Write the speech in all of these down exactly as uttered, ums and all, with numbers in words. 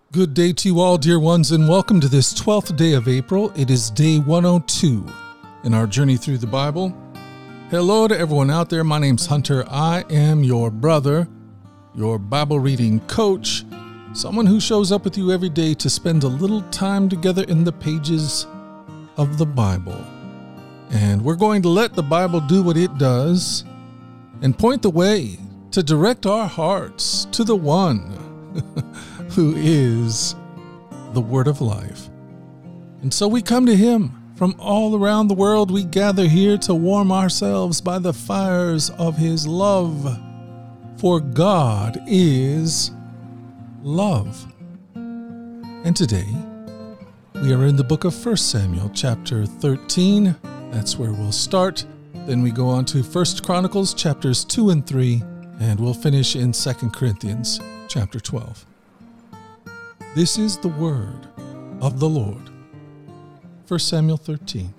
Good day to you all, dear ones, and welcome to this twelfth day of April. It is day one oh two in our journey through the Bible. Hello to everyone out there. My name's Hunter. I am your brother, your Bible reading coach, someone who shows up with you every day to spend a little time together in the pages of the Bible. And we're going to let the Bible do what it does and point the way to direct our hearts to the one who is the Word of Life. And so we come to Him from all around the world. We gather here to warm ourselves by the fires of His love. For God is love. And today, we are in the book of First Samuel, chapter thirteen. That's where we'll start. Then we go on to First Chronicles, chapters two and three, and we'll finish in Second Corinthians, chapter twelve. This is the word of the Lord. First Samuel thirteen.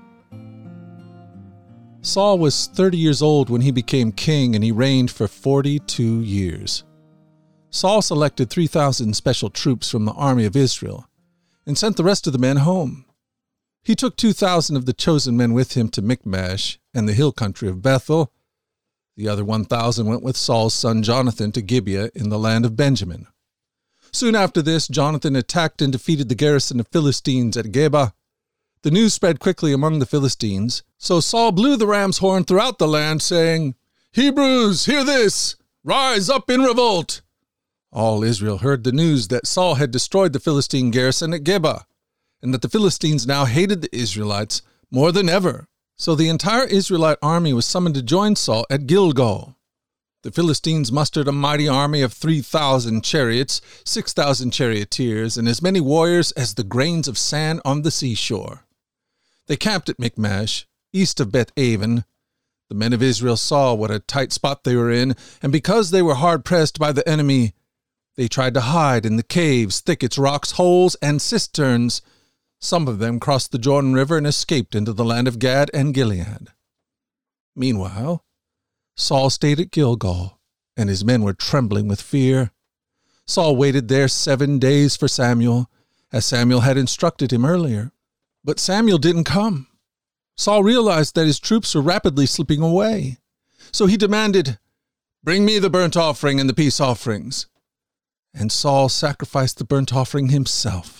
Saul was thirty years old when he became king, and he reigned for forty-two years. Saul selected three thousand special troops from the army of Israel and sent the rest of the men home. He took two thousand of the chosen men with him to Michmash and the hill country of Bethel. The other one thousand went with Saul's son Jonathan to Gibeah in the land of Benjamin. Soon after this, Jonathan attacked and defeated the garrison of Philistines at Geba. The news spread quickly among the Philistines, so Saul blew the ram's horn throughout the land, saying, "Hebrews, hear this! Rise up in revolt!" All Israel heard the news that Saul had destroyed the Philistine garrison at Geba, and that the Philistines now hated the Israelites more than ever. So the entire Israelite army was summoned to join Saul at Gilgal. The Philistines mustered a mighty army of three thousand chariots, six thousand charioteers, and as many warriors as the grains of sand on the seashore. They camped at Michmash, east of Beth-aven. The men of Israel saw what a tight spot they were in, and because they were hard-pressed by the enemy, they tried to hide in the caves, thickets, rocks, holes, and cisterns. Some of them crossed the Jordan River and escaped into the land of Gad and Gilead. Meanwhile, Saul stayed at Gilgal, and his men were trembling with fear. Saul waited there seven days for Samuel, as Samuel had instructed him earlier. But Samuel didn't come. Saul realized that his troops were rapidly slipping away. So he demanded, "Bring me the burnt offering and the peace offerings." And Saul sacrificed the burnt offering himself.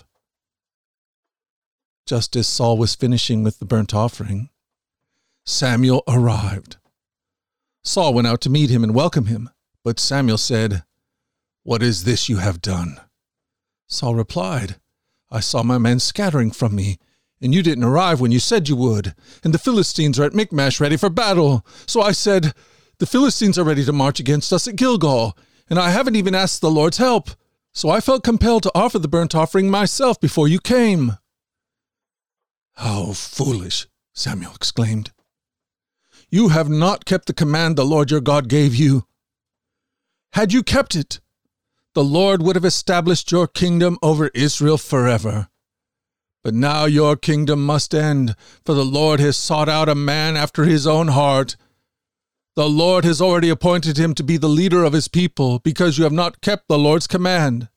Just as Saul was finishing with the burnt offering, Samuel arrived. Saul went out to meet him and welcome him, but Samuel said, "What is this you have done?" Saul replied, "I saw my men scattering from me, and you didn't arrive when you said you would, and the Philistines are at Michmash ready for battle. So I said, the Philistines are ready to march against us at Gilgal, and I haven't even asked the Lord's help. So I felt compelled to offer the burnt offering myself before you came." "How foolish," Samuel exclaimed. "You have not kept the command the Lord your God gave you. Had you kept it, the Lord would have established your kingdom over Israel forever. But now your kingdom must end, for the Lord has sought out a man after his own heart. The Lord has already appointed him to be the leader of his people, because you have not kept the Lord's command."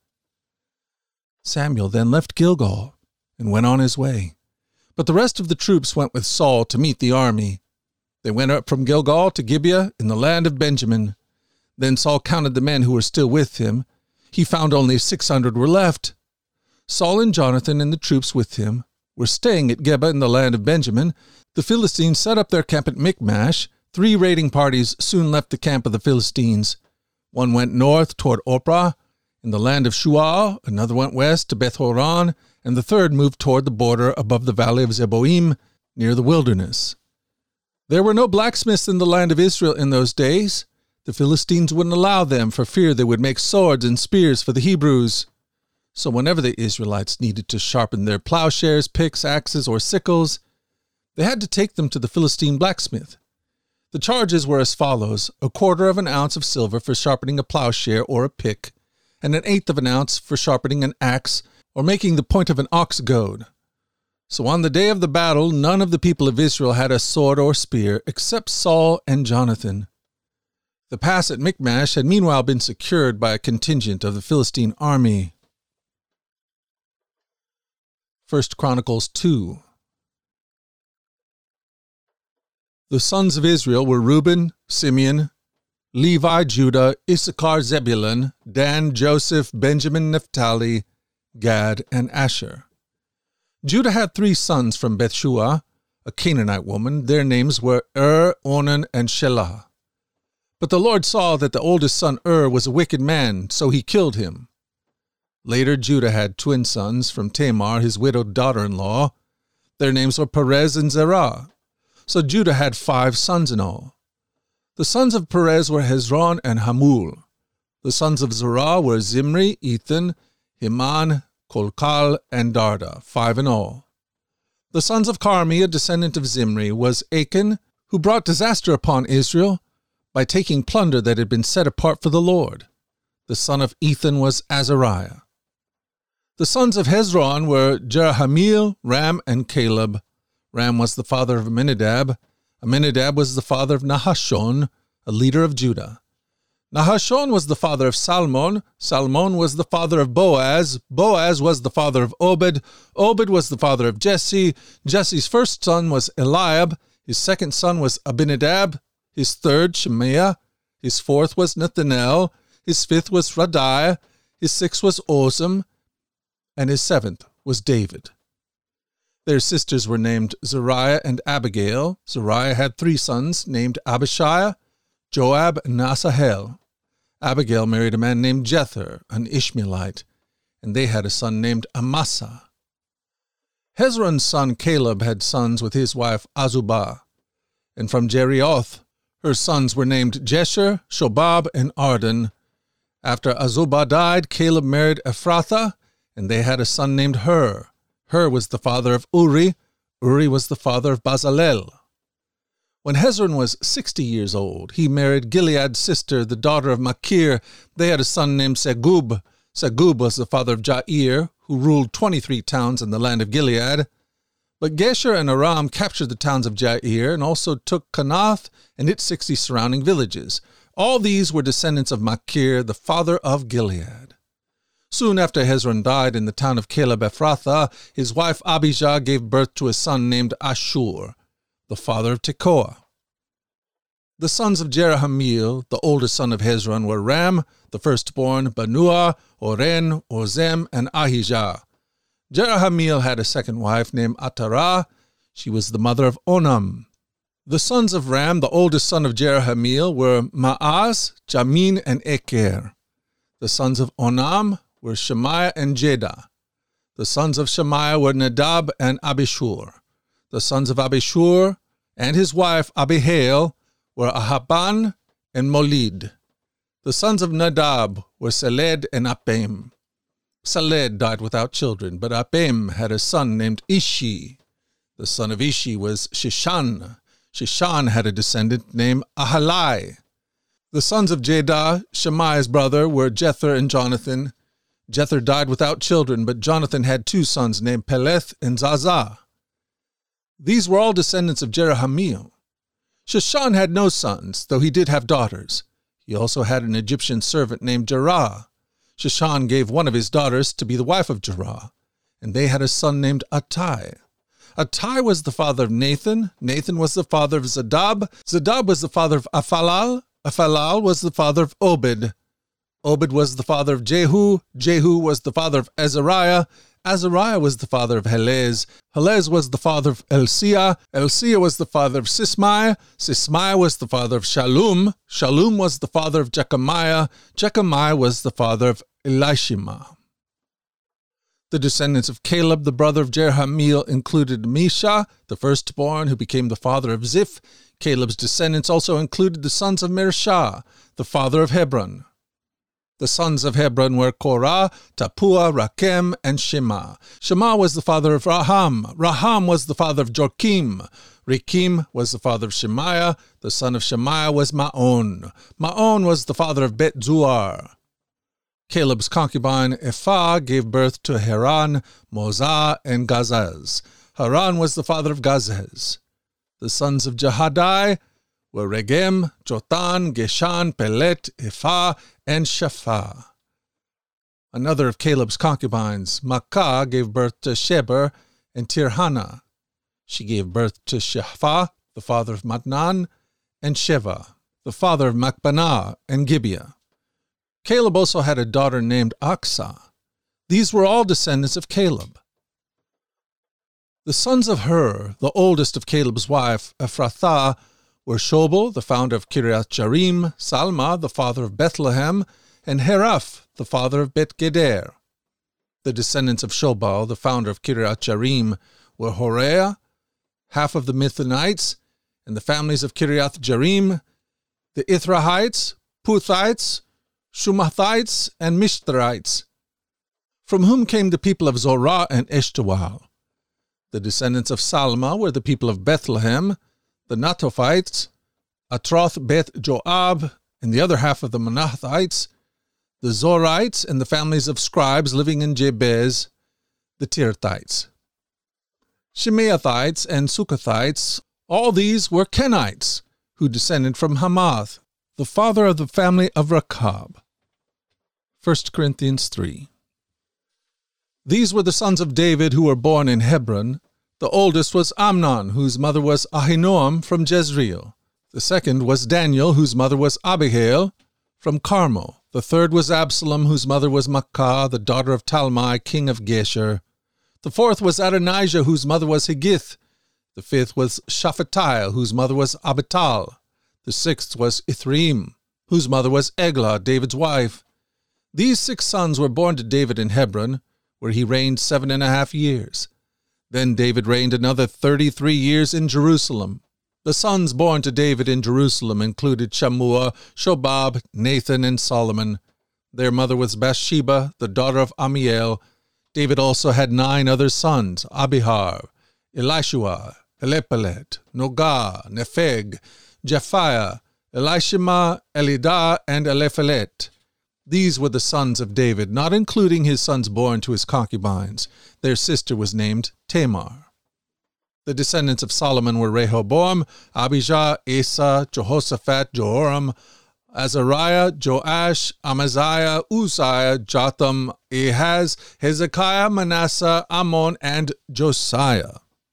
Samuel then left Gilgal and went on his way. But the rest of the troops went with Saul to meet the army. They went up from Gilgal to Gibeah in the land of Benjamin. Then Saul counted the men who were still with him. He found only six hundred were left. Saul and Jonathan and the troops with him were staying at Geba in the land of Benjamin. The Philistines set up their camp at Michmash. Three raiding parties soon left the camp of the Philistines. One went north toward Ophrah in the land of Shual, another went west to Beth-horon, and the third moved toward the border above the valley of Zeboim near the wilderness. There were no blacksmiths in the land of Israel in those days. The Philistines wouldn't allow them for fear they would make swords and spears for the Hebrews. So whenever the Israelites needed to sharpen their plowshares, picks, axes, or sickles, they had to take them to the Philistine blacksmith. The charges were as follows: a quarter of an ounce of silver for sharpening a plowshare or a pick, and an eighth of an ounce for sharpening an axe or making the point of an ox goad. So on the day of the battle, none of the people of Israel had a sword or spear except Saul and Jonathan. The pass at Michmash had meanwhile been secured by a contingent of the Philistine army. First Chronicles two. The sons of Israel were Reuben, Simeon, Levi, Judah, Issachar, Zebulun, Dan, Joseph, Benjamin, Naphtali, Gad, and Asher. Judah had three sons from Bethshua, a Canaanite woman. Their names were Er, Onan, and Shelah. But the Lord saw that the oldest son Er was a wicked man, so he killed him. Later Judah had twin sons from Tamar, his widowed daughter-in-law. Their names were Perez and Zerah. So Judah had five sons in all. The sons of Perez were Hezron and Hamul. The sons of Zerah were Zimri, Ethan, Heman, Kolkal, and Darda, five in all. The sons of Carmi, a descendant of Zimri, was Achan, who brought disaster upon Israel by taking plunder that had been set apart for the Lord. The son of Ethan was Azariah. The sons of Hezron were Jerahmeel, Ram, and Caleb. Ram was the father of Amminadab. Amminadab was the father of Nahashon, a leader of Judah. Nahashon was the father of Salmon. Salmon was the father of Boaz. Boaz was the father of Obed. Obed was the father of Jesse. Jesse's first son was Eliab. His second son was Abinadab. His third, Shemaiah. His fourth was Nethanel. His fifth was Radiah. His sixth was Ozem. And his seventh was David. Their sisters were named Zariah and Abigail. Zariah had three sons named Abishai, Joab, and Asahel. Abigail married a man named Jether, an Ishmaelite, and they had a son named Amasa. Hezron's son Caleb had sons with his wife Azubah, and from Jerioth her sons were named Jesher, Shobab, and Arden. After Azubah died, Caleb married Ephrathah, and they had a son named Hur. Hur was the father of Uri. Uri was the father of Bazalel. When Hezron was sixty years old, he married Gilead's sister, the daughter of Machir. They had a son named Segub. Segub was the father of Jair, who ruled twenty-three towns in the land of Gilead. But Gesher and Aram captured the towns of Jair and also took Kanath and its sixty surrounding villages. All these were descendants of Machir, the father of Gilead. Soon after Hezron died in the town of Caleb Ephrathah, his wife Abijah gave birth to a son named Ashur, the father of Tekoa. The sons of Jerahmeel, the oldest son of Hezron, were Ram, the firstborn, Banua, Oren, Ozem, and Ahijah. Jerahmeel had a second wife named Atarah. She was the mother of Onam. The sons of Ram, the oldest son of Jerahmeel, were Maaz, Jamin, and Eker. The sons of Onam were Shemaiah and Jedah. The sons of Shemaiah were Nadab and Abishur. The sons of Abishur and his wife Abihail were Ahaban and Molid. The sons of Nadab were Seled and Apem. Seled died without children, but Apem had a son named Ishi. The son of Ishi was Shishan. Shishan had a descendant named Ahalai. The sons of Jedah, Shemaiah's brother, were Jether and Jonathan. Jether died without children, but Jonathan had two sons named Peleth and Zazah. These were all descendants of Jerahmeel. Shishan had no sons, though he did have daughters. He also had an Egyptian servant named Jerah. Shishan gave one of his daughters to be the wife of Jerah, and they had a son named Attai. Attai was the father of Nathan. Nathan was the father of Zadab. Zadab was the father of Aphalal. Aphalal was the father of Obed. Obed was the father of Jehu. Jehu was the father of Azariah. Azariah was the father of Helez. Helez was the father of Elsiah. Elsiah was the father of Sismai. Sismai was the father of Shallum. Shallum was the father of Jechamiah. Jechamiah was the father of Elishama. The descendants of Caleb, the brother of Jerahmeel, included Misha, the firstborn, who became the father of Ziph. Caleb's descendants also included the sons of Mirshah, the father of Hebron. The sons of Hebron were Korah, Tapua, Rakem, and Shema. Shema was the father of Raham. Raham was the father of Jorkim. Rekim was the father of Shemaiah. The son of Shemaiah was Maon. Maon was the father of Bet-Zuar. Caleb's concubine Ephah gave birth to Haran, Mozah, and Gazez. Haran was the father of Gazez. The sons of Jehadai were Regem, Jotan, Geshan, Pelet, Ephah, and Shapha. Another of Caleb's concubines, Maachah, gave birth to Sheber and Tirhana. She gave birth to Shapha, the father of Matnan, and Sheva, the father of Machbanah and Gibeah. Caleb also had a daughter named Aksah. These were all descendants of Caleb. The sons of Hur, the oldest of Caleb's wife, Ephrathah, were Shobal, the founder of Kiriath Jearim, Salma, the father of Bethlehem, and Heraph, the father of Bet Geder. The descendants of Shobal, the founder of Kiriath Jearim, were Horea, half of the Mithonites, and the families of Kiriath Jearim, the Ithrahites, Puthites, Shumathites, and Mishtharites, from whom came the people of Zorah and Eshtaol. The descendants of Salma were the people of Bethlehem, the Natophites, Atroth Beth Joab, and the other half of the Manathites, the Zorites, and the families of scribes living in Jabez, the Tirthites. Shimeathites and Sukathites, all these were Kenites, who descended from Hamath, the father of the family of Rechab. First Corinthians three. These were the sons of David who were born in Hebron. The oldest was Amnon, whose mother was Ahinoam from Jezreel. The second was Daniel, whose mother was Abihail from Carmel. The third was Absalom, whose mother was Maachah, the daughter of Talmai, king of Geshur. The fourth was Adonijah, whose mother was Higgith. The fifth was Shaphatiah, whose mother was Abital. The sixth was Ithream, whose mother was Eglah, David's wife. These six sons were born to David in Hebron, where he reigned seven and a half years. Then David reigned another thirty-three years in Jerusalem. The sons born to David in Jerusalem included Shammua, Shobab, Nathan, and Solomon. Their mother was Bathsheba, the daughter of Amiel. David also had nine other sons, Abihar, Elishua, Elephalet, Nogah, Nepheg, Japhiah, Elishama, Elidah, and Elephalet. These were the sons of David, not including his sons born to his concubines. Their sister was named Tamar. The descendants of Solomon were Rehoboam, Abijah, Asa, Jehoshaphat, Joram, Azariah, Joash, Amaziah, Uzziah, Jotham, Ahaz, Hezekiah, Manasseh, Ammon, and Josiah.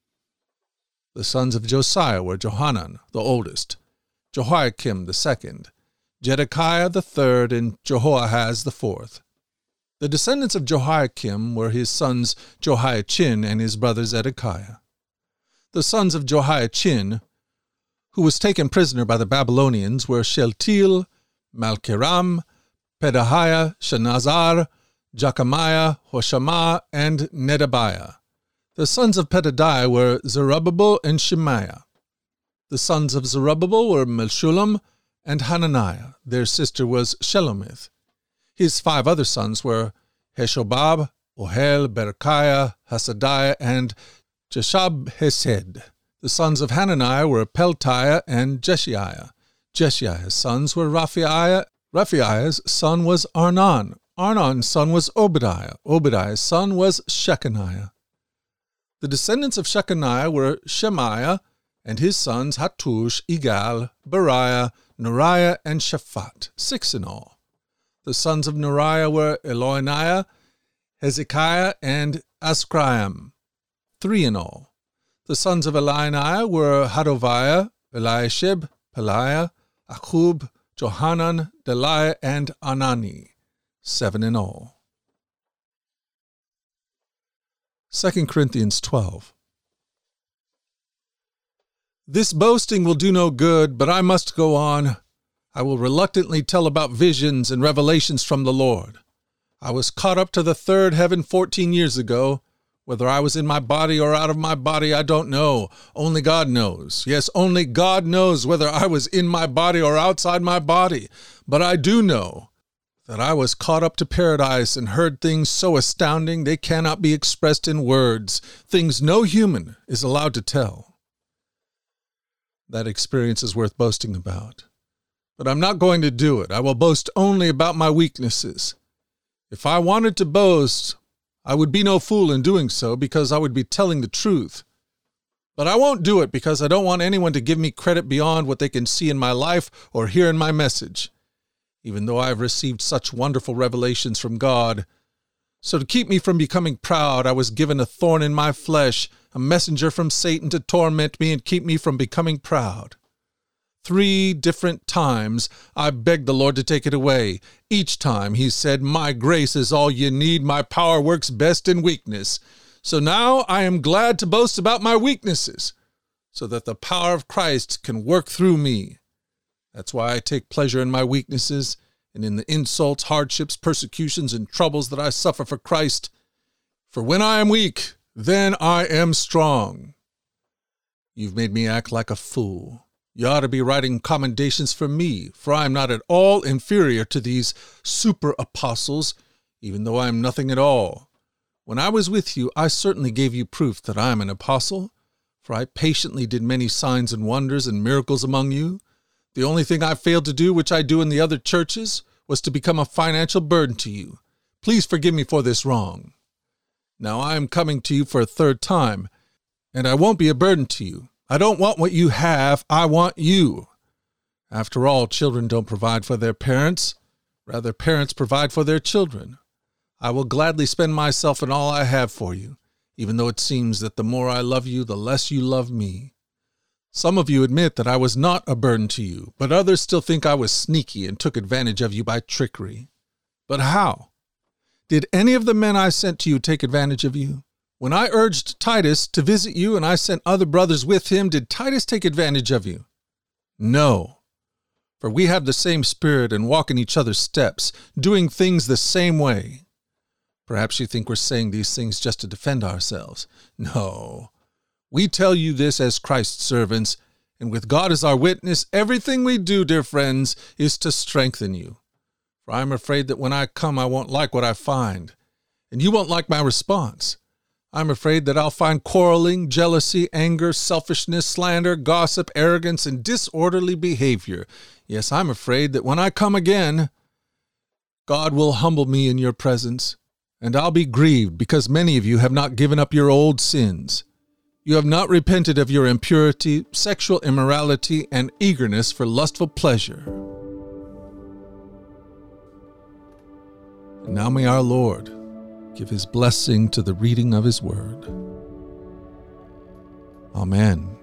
The sons of Josiah were Johanan, the oldest, Jehoiakim the second, Zedekiah the third, and Jehoahaz the fourth. The descendants of Jehoiakim were his sons Jehoiachin and his brother Zedekiah. The sons of Jehoiachin, who was taken prisoner by the Babylonians, were Shealtiel, Malkiram, Pedahiah, Shenazar, Jechamiah, Hoshama, and Nedabiah. The sons of Pedadiah were Zerubbabel and Shemaiah. The sons of Zerubbabel were Meshullam and Hananiah. Their sister was Shelomith. His five other sons were Heshobab, Ohel, Berechiah, Hasadiah, and Jeshab-Hesed. The sons of Hananiah were Peltiah and Jeshiah. Jeshiah's sons were Raphaiah. Raphaiah's son was Arnan. Arnon's son was Obadiah. Obadiah's son was Shechaniah. The descendants of Shechaniah were Shemaiah, and his sons Hattush, Igal, Beriah, Neriah, and Shaphat, six in all. The sons of Neriah were Eloniah, Hezekiah, and Azrikam, three in all. The sons of Eloniah were Hodaviah, Eliashib, Peliah, Achub, Johanan, Deliah, and Anani, seven in all. Second Corinthians twelve. This boasting will do no good, but I must go on. I will reluctantly tell about visions and revelations from the Lord. I was caught up to the third heaven fourteen years ago. Whether I was in my body or out of my body, I don't know. Only God knows. Yes, only God knows whether I was in my body or outside my body. But I do know that I was caught up to paradise and heard things so astounding they cannot be expressed in words, things no human is allowed to tell. That experience is worth boasting about. But I'm not going to do it. I will boast only about my weaknesses. If I wanted to boast, I would be no fool in doing so, because I would be telling the truth. But I won't do it because I don't want anyone to give me credit beyond what they can see in my life or hear in my message. Even though I have received such wonderful revelations from God, So to keep me from becoming proud, I was given a thorn in my flesh, a messenger from Satan to torment me and keep me from becoming proud. Three different times I begged the Lord to take it away. Each time he said, my grace is all you need. My power works best in weakness. So now I am glad to boast about my weaknesses, so that the power of Christ can work through me. That's why I take pleasure in my weaknesses and in the insults, hardships, persecutions, and troubles that I suffer for Christ. For when I am weak, then I am strong. You've made me act like a fool. You ought to be writing commendations for me, for I am not at all inferior to these super apostles, even though I am nothing at all. When I was with you, I certainly gave you proof that I am an apostle, for I patiently did many signs and wonders and miracles among you. The only thing I failed to do, which I do in the other churches, was to become a financial burden to you. Please forgive me for this wrong. Now I am coming to you for a third time, and I won't be a burden to you. I don't want what you have, I want you. After all, children don't provide for their parents. Rather, parents provide for their children. I will gladly spend myself and all I have for you, even though it seems that the more I love you, the less you love me. Some of you admit that I was not a burden to you, but others still think I was sneaky and took advantage of you by trickery. But how? Did any of the men I sent to you take advantage of you? When I urged Titus to visit you and I sent other brothers with him, did Titus take advantage of you? No, for we have the same spirit and walk in each other's steps, doing things the same way. Perhaps you think we're saying these things just to defend ourselves. No. We tell you this as Christ's servants, and with God as our witness, everything we do, dear friends, is to strengthen you. For I am afraid that when I come, I won't like what I find, and you won't like my response. I'm afraid that I'll find quarreling, jealousy, anger, selfishness, slander, gossip, arrogance, and disorderly behavior. Yes, I'm afraid that when I come again, God will humble me in your presence, and I'll be grieved because many of you have not given up your old sins. You have not repented of your impurity, sexual immorality, and eagerness for lustful pleasure. And now may our Lord give his blessing to the reading of his word. Amen.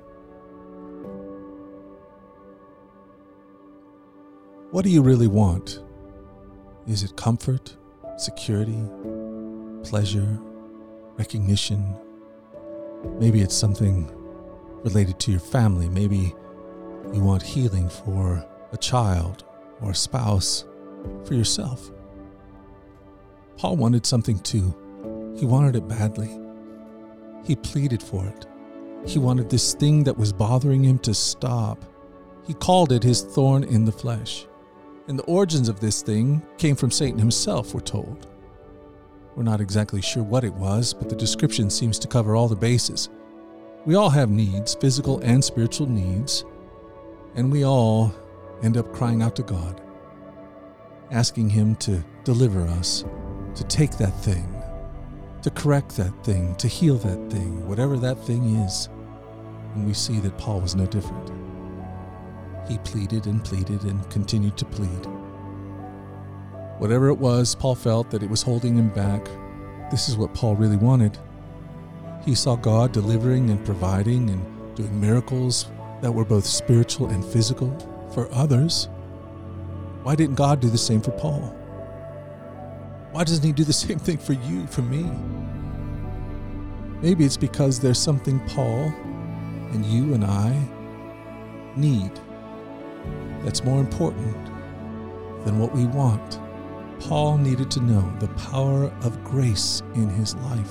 What do you really want? Is it comfort, security, pleasure, recognition? Maybe it's something related to your family. Maybe you want healing for a child or a spouse, for yourself. Paul wanted something too. He wanted it badly. He pleaded for it. He wanted this thing that was bothering him to stop. He called it his thorn in the flesh. And the origins of this thing came from Satan himself, we're told. We're not exactly sure what it was, but the description seems to cover all the bases. We all have needs, physical and spiritual needs, and we all end up crying out to God, asking him to deliver us, to take that thing, to correct that thing, to heal that thing, whatever that thing is. And we see that Paul was no different. He pleaded and pleaded and continued to plead. Whatever it was, Paul felt that it was holding him back. This is what Paul really wanted. He saw God delivering and providing and doing miracles that were both spiritual and physical for others. Why didn't God do the same for Paul? Why doesn't he do the same thing for you, for me? Maybe it's because there's something Paul and you and I need that's more important than what we want. Paul needed to know the power of grace in his life.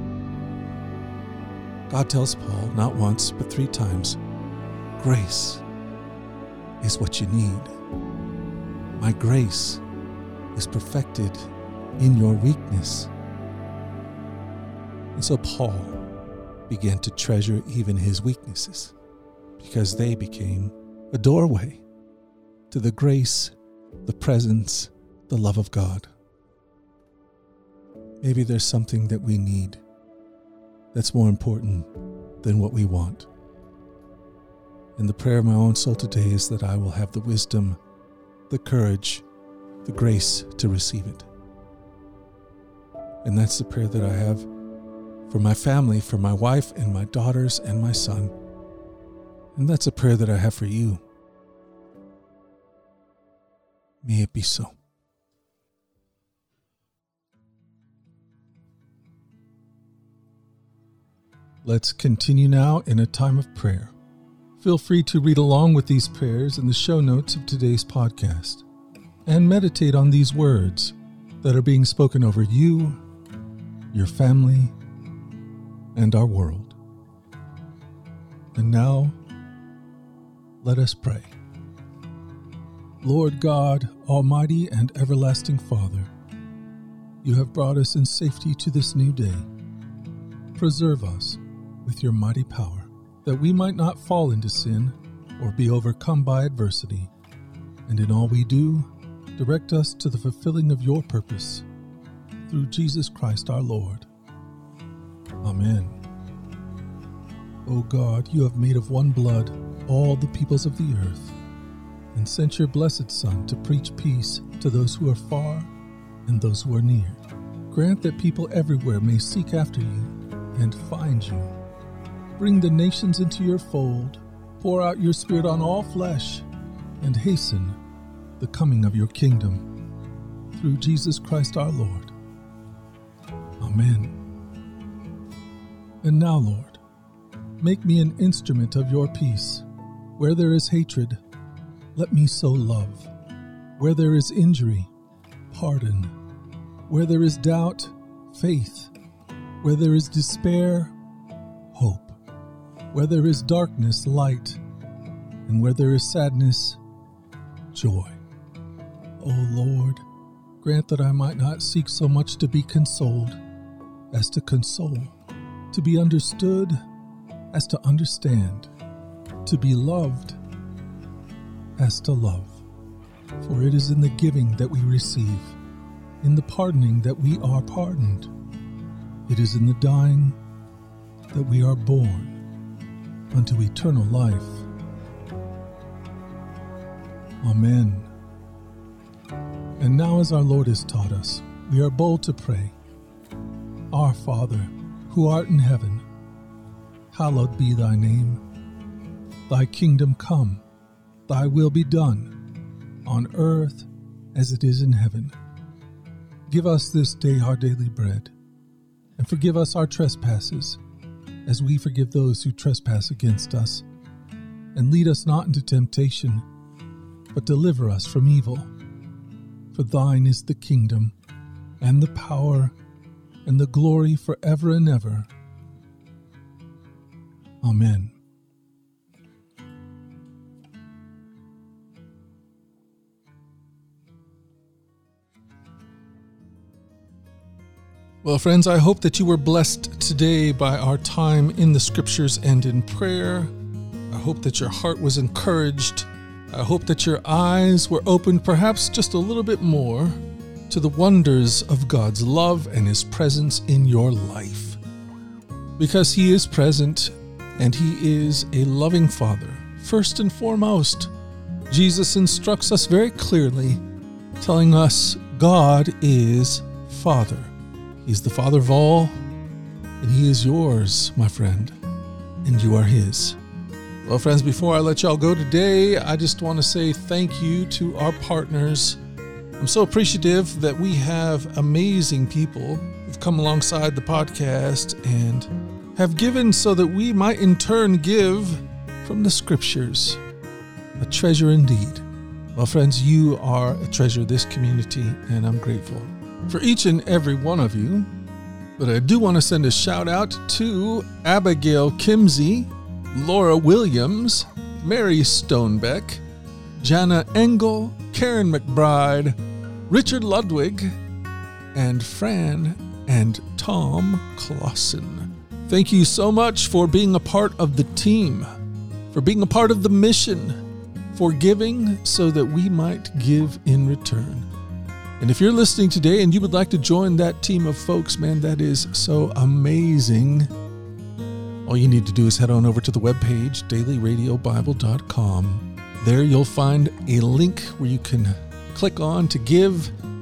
God tells Paul, not once, but three times, grace is what you need. My grace is perfected in your weakness. And so Paul began to treasure even his weaknesses because they became a doorway to the grace, the presence, the love of God. Maybe there's something that we need that's more important than what we want. And the prayer of my own soul today is that I will have the wisdom, the courage, the grace to receive it. And that's the prayer that I have for my family, for my wife and my daughters and my son. And that's a prayer that I have for you. May it be so. Let's continue now in a time of prayer. Feel free to read along with these prayers in the show notes of today's podcast and meditate on these words that are being spoken over you, your family, and our world. And now, let us pray. Lord God, Almighty and everlasting Father, you have brought us in safety to this new day. Preserve us with your mighty power, that we might not fall into sin or be overcome by adversity. And in all we do, direct us to the fulfilling of your purpose, through Jesus Christ our Lord. Amen. O God, you have made of one blood all the peoples of the earth, and sent your blessed Son to preach peace to those who are far and those who are near. Grant that people everywhere may seek after you and find you. Bring the nations into your fold, pour out your Spirit on all flesh, and hasten the coming of your kingdom. Through Jesus Christ our Lord. Amen. And now, Lord, make me an instrument of your peace. Where there is hatred, let me sow love. Where there is injury, pardon. Where there is doubt, faith. Where there is despair, hope. Where there is darkness, light. And where there is sadness, joy. O Lord, grant that I might not seek so much to be consoled as to console, to be understood as to understand, to be loved as to love. For it is in the giving that we receive, in the pardoning that we are pardoned. It is in the dying that we are born unto eternal life. Amen. And now, as our Lord has taught us, we are bold to pray. Our Father, who art in heaven, hallowed be thy name. Thy kingdom come, thy will be done, on earth as it is in heaven. Give us this day our daily bread, and forgive us our trespasses, as we forgive those who trespass against us. And lead us not into temptation, but deliver us from evil. For thine is the kingdom, and the power, and the glory forever and ever. Amen. Well, friends, I hope that you were blessed today by our time in the Scriptures and in prayer. I hope that your heart was encouraged. I hope that your eyes were opened perhaps just a little bit more to the wonders of God's love and His presence in your life. Because He is present and He is a loving Father. First and foremost, Jesus instructs us very clearly, telling us God is Father. He's the Father of all, and He is yours, my friend, and you are His. Well, friends, before I let y'all go today, I just want to say thank you to our partners. I'm so appreciative that we have amazing people who've come alongside the podcast and have given so that we might in turn give from the Scriptures. A treasure indeed. Well, friends, you are a treasure of this community, and I'm grateful for each and every one of you. But I do want to send a shout out to Abigail Kimsey, Laura Williams, Mary Stonebeck, Jana Engel, Karen McBride, Richard Ludwig, and Fran and Tom Clausen. Thank you so much for being a part of the team, for being a part of the mission, for giving so that we might give in return. And if you're listening today and you would like to join that team of folks, man, that is so amazing. All you need to do is head on over to the webpage, daily radio bible dot com. There you'll find a link where you can click on to give.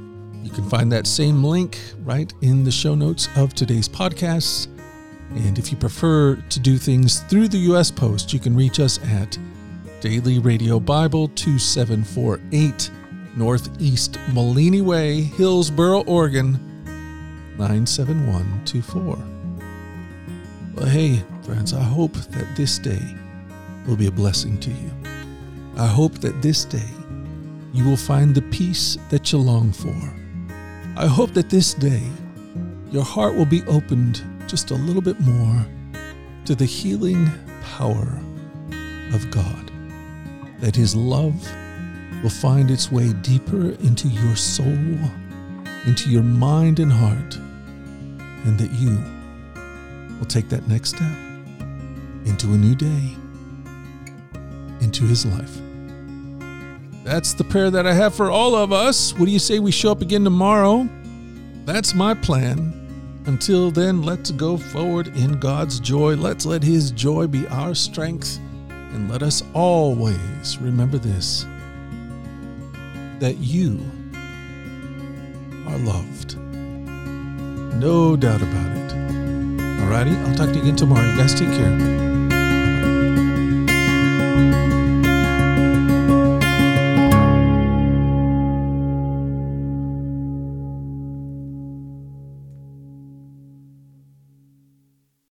You can find that same link right in the show notes of today's podcast. And if you prefer to do things through the U S Post, you can reach us at Daily Radio Bible two seven four eight Northeast Moline Way, Hillsboro, Oregon nine seven one two four. Well, hey, friends, I hope that this day will be a blessing to you. I hope that this day you will find the peace that you long for. I hope that this day your heart will be opened just a little bit more to the healing power of God, that His love will find its way deeper into your soul, into your mind and heart, and that you will take that next step into a new day, into His life. That's the prayer that I have for all of us. What do you say we show up again tomorrow? That's my plan. Until then, let's go forward in God's joy. Let's let His joy be our strength. And let us always remember this, that you are loved. No doubt about it. Alrighty, I'll talk to you again tomorrow. You guys take care.